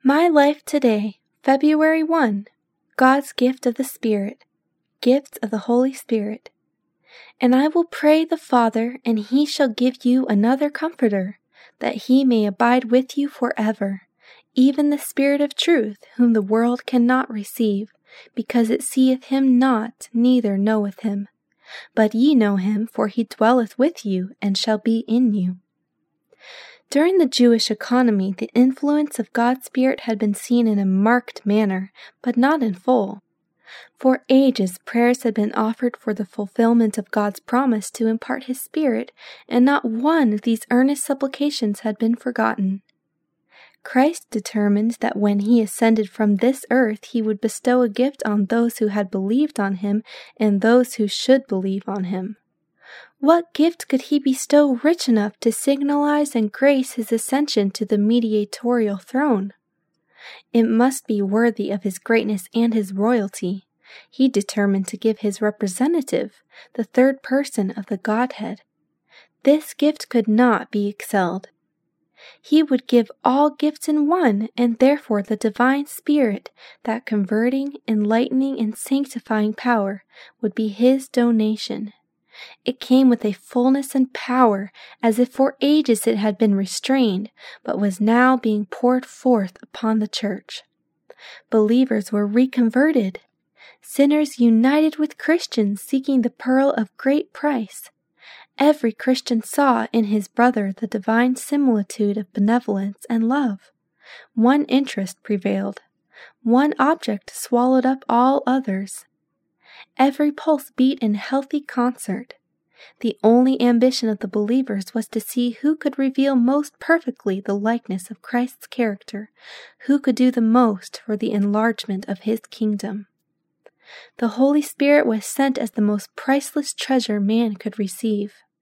My Life Today, February 1. God's Gift of the Spirit. Gifts of the Holy Spirit. And I will pray the Father, and he shall give you another Comforter, that he may abide with you forever, even the Spirit of truth, whom the world cannot receive, because it seeth him not, neither knoweth him. But ye know him, for he dwelleth with you, and shall be in you. During the Jewish economy, the influence of God's Spirit had been seen in a marked manner, but not in full. For ages, prayers had been offered for the fulfillment of God's promise to impart His Spirit, and not one of these earnest supplications had been forgotten. Christ determined that when He ascended from this earth, He would bestow a gift on those who had believed on Him and those who should believe on Him. What gift could He bestow rich enough to signalize and grace His ascension to the mediatorial throne? It must be worthy of His greatness and His royalty. He determined to give His representative, the third person of the Godhead. This gift could not be excelled. He would give all gifts in one, and therefore the divine Spirit, that converting, enlightening, and sanctifying power, would be His donation. It came with a fullness and power, as if for ages it had been restrained, but was now being poured forth upon the church. Believers were reconverted. Sinners united with Christians seeking the pearl of great price. Every Christian saw in his brother the divine similitude of benevolence and love. One interest prevailed. One object swallowed up all others. Every pulse beat in healthy concert. The only ambition of the believers was to see who could reveal most perfectly the likeness of Christ's character, who could do the most for the enlargement of His kingdom. The Holy Spirit was sent as the most priceless treasure man could receive.